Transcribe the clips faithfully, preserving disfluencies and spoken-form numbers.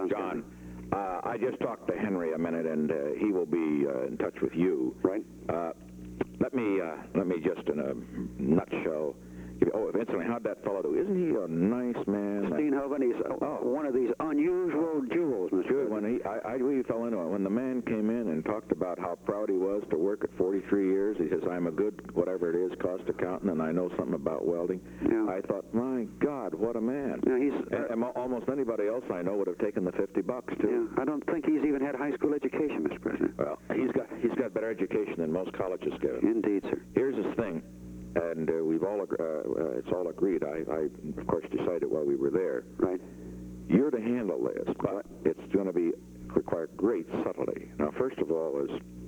John, John uh, I just talked to Henry a minute, and uh, he will be uh, in touch with you. Right. Uh, let me uh, let me just in a nutshell. Oh, incidentally, how'd that fellow do? Isn't he a nice man? Steenhoven, he's uh, one of these unusual jewels, Mister Good. When he, I, I really fell into it. When the man came in and talked about how proud he was to work at forty-three years, he says, I'm a good, whatever it is, cost accountant, and I know something about welding. Yeah. I thought, my God, what a man. Yeah, he's, and, uh, and almost anybody else I know would have taken the fifty bucks, too. Yeah, I don't think he's even had high school education, Mister President. Well, he's got, he's got better education than most colleges give him. Indeed, sir. Here's his thing. And uh, we've all, uh, uh, it's all agreed. I, I, of course, decided while we were there. Right. You're to handle this, but it's going to be require great subtlety. Now, first of all, is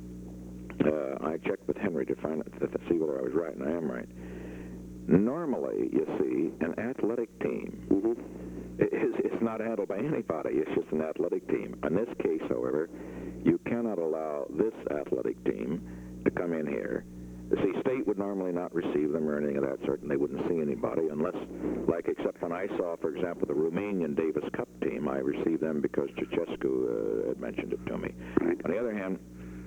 uh, I checked with Henry to find to see whether I was right, and I am right. Normally, you see, an athletic team Mm-hmm. is it's not handled by anybody. It's just an athletic team. In this case, however, you cannot allow this athletic team to come in here. See, state would normally not receive them or anything of that sort, and they wouldn't see anybody unless, like, except when I saw, for example, the Romanian Davis Cup team, I received them because Ceausescu uh, had mentioned it to me. Right. On the other hand,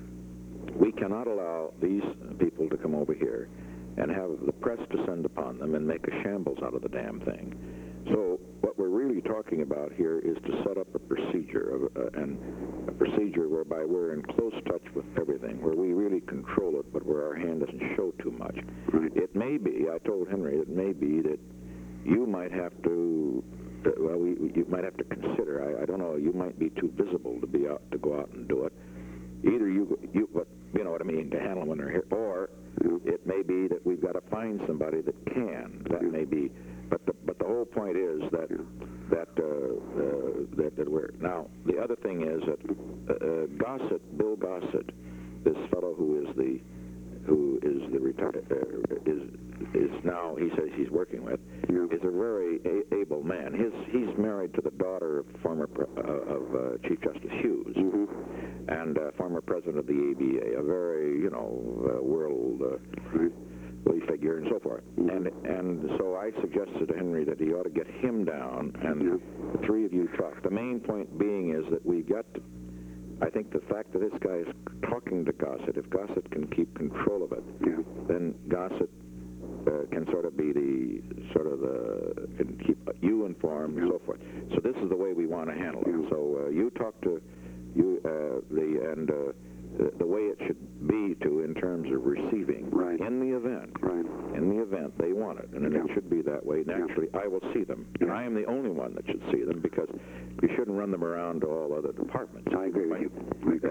we cannot allow these people to come over here and have the press descend upon them and make a shambles out of the damn thing. So what we're really talking about here is to set up a procedure, of, uh, and a procedure whereby we're in close touch with everything, where we really control it, but where our hand doesn't show too much. Right. It may be, I told Henry, it may be that you might have to, uh, well, we, we, you might have to consider, I, I don't know, you might be too visible to be out, to go out and do it. Either you, you, but you know what I mean, to handle them when they're here, or Yeah. it may be that we've got to find somebody that can. That Yeah. may be, but the but the whole point is that Yeah. that uh, uh, that that we're now. The other thing is that uh, uh, Gossett, Bill Gossett, this fellow who is the who is the retired uh, is is now he says he's working with Yeah. is a very a able man. His he's married to the daughter of former pre- uh, of uh, Chief Justice Hughes. Mm-hmm. And uh, former president of the A B A, a very, you know, uh, world uh, Right. figure and so forth. Mhm. And and so I suggested to Henry that he ought to get him down, and Yeah. the three of you talk. The main point being is that we've got to, I think the fact that this guy is talking to Gossett, if Gossett can keep control of it, Yeah. then Gossett uh, can sort of be the, sort of the, can keep you informed and Yeah. so forth. So this is the way we want to handle it. Yeah. So uh, you talk to, you, uh, the, and uh, the, the way it should be to in terms of receiving Right. in the event. Right. In the event they want it, and Yeah. it should be that way. Naturally, I will see them, and Yeah. I am the only one that should see them because you shouldn't run them around to all other departments. I agree with you. I agree. Uh,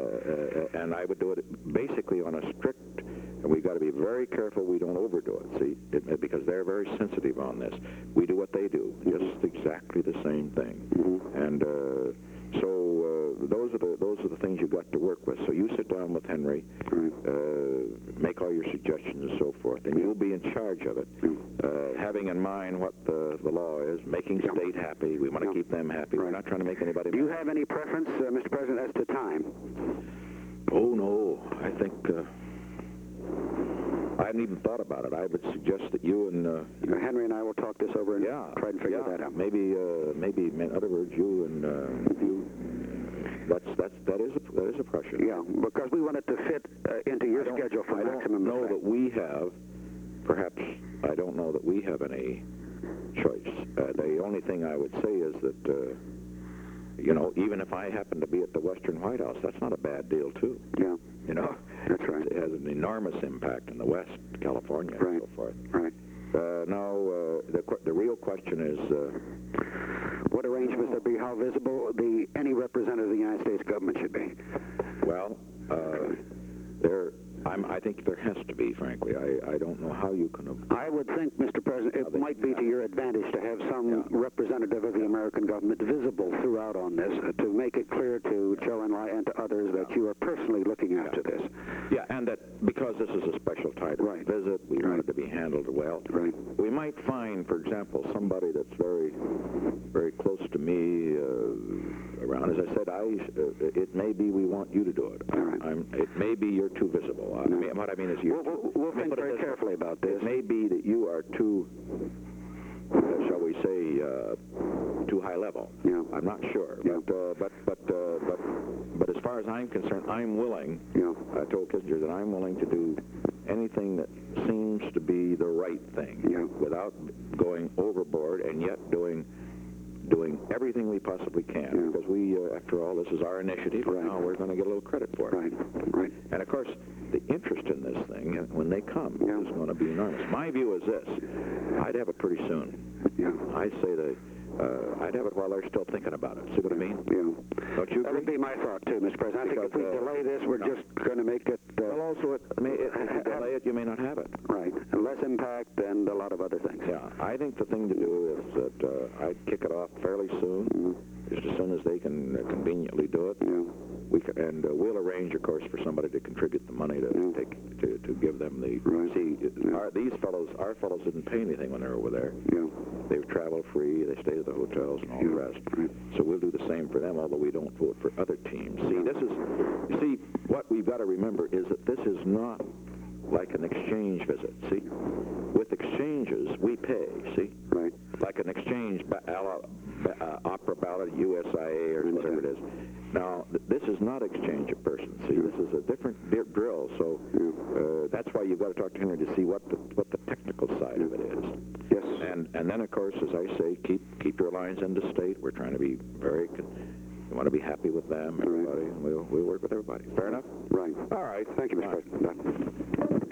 uh, and I would do it basically on a strict, and we've got to be very careful we don't overdo it, see, it, because they're very sensitive on this. We do what they do, just exactly the same thing. Mm-hmm. And uh, so uh, those are the those are the things you've got to work with. So you sit down with Henry, Right. uh, make all your suggestions and so forth, and you'll be in charge of it, uh, having in mind what the, the law is, making Yeah. state happy. We want to Yeah. keep them happy. We're Right. not trying to make anybody Do you mad. have any preference, uh, Mister President, as to time? Oh, no. I think uh, I hadn't even thought about it. I would suggest that you and... Uh, Uh, Henry and I will talk this over and yeah, try and figure yeah. that out. Maybe, uh, maybe, in other words, you and uh, you... That's, that's, that is a, that is a pressure. Yeah, because we want it to fit uh, into your I don't- schedule for I maximum don't know effect. that we have, perhaps, I don't know that we have any choice. Uh, the only thing I would say is that, uh, you know, even if I happen to be at the Western White House, that's not a bad deal, too. Yeah, You know? that's right. It has an enormous impact in the West, California, Right. and so forth. Right. Uh, now, uh, the, qu- the real question is... Uh, What arrangements there be, how visible the any representative of the United States government should be? Well, uh, there, I'm, I think there has to be, frankly. I, I don't know how you can... I would think, Mister President, it might be to your advantage to have some Yeah. representative of the American government visible throughout on this uh, to make it clear to Joe and I and to others that you are personally looking after this. Yeah, and that because this is a special type of Right. visit, we want Right. it to be handled well. Right. We might find, for example, somebody that's very, very close to me uh, around. As I said, I, uh, it may be we want you to do it. All right. I'm, it may be you're too visible. I mean, what I mean is you're... We'll, we'll, we'll let me think put it very this way. carefully about this. It may be that you are too, uh, shall we say, uh, too high high level. Yeah. I'm not sure. Yeah. But, uh, but, but, uh, but, but as far as I'm concerned, I'm willing, Yeah. I told Kissinger that I'm willing to do anything that seems to be the right thing Yeah. without going overboard and yet doing doing everything we possibly can, Yeah. because we, uh, after all, this is our initiative, Right. and now we're going to get a little credit for it. Right, right. And of course, the interest in this thing, uh, when they come, Yeah. is going to be enormous. My view is this: I'd have it pretty soon. Yeah. I'd say that uh, I'd have it while they're still thinking about it. See what I mean? Yeah. Don't you That would agree? be my thought, too, Mister President. I think if we Because, uh, delay this, we're no. just going to make it... Uh, Well, also, it, I mean, it, if you delay it, you may not have it. right. And less impact and a lot of other things. Yeah, I think the thing to do is that uh, I'd kick it off fairly soon, Mm-hmm. just as soon as they can uh, conveniently do it. Yeah. We can, and uh, we'll arrange, of course, for somebody to contribute the money to Yeah. take to, to give them the. Right. See, Yeah. our, these fellows, our fellows didn't pay anything when they were over there. Yeah. They travel free. They stay at the hotels and all the Yeah. rest. Right. So we'll do the same for them, although we don't vote for other teams. See, this is, you see, what we've got to remember is that this is not like an exchange visit. See, with exchanges we pay. See, Right. like an exchange ba- a la, ba- uh, opera ballot, U S I A, or whatever it is. Now, th- this is not exchange of persons. See, this is a different di- drill. So uh, that's why you've got to talk to Henry to see what the what the technical side of it is. Yes. And and then, of course, as I say, keep keep your lines into state. We're trying to be very. Con- we want to be happy with them, everybody, and we'll we'll work with everybody. Fair enough. Right. All right. Thank you, Mister All right. President. Bye.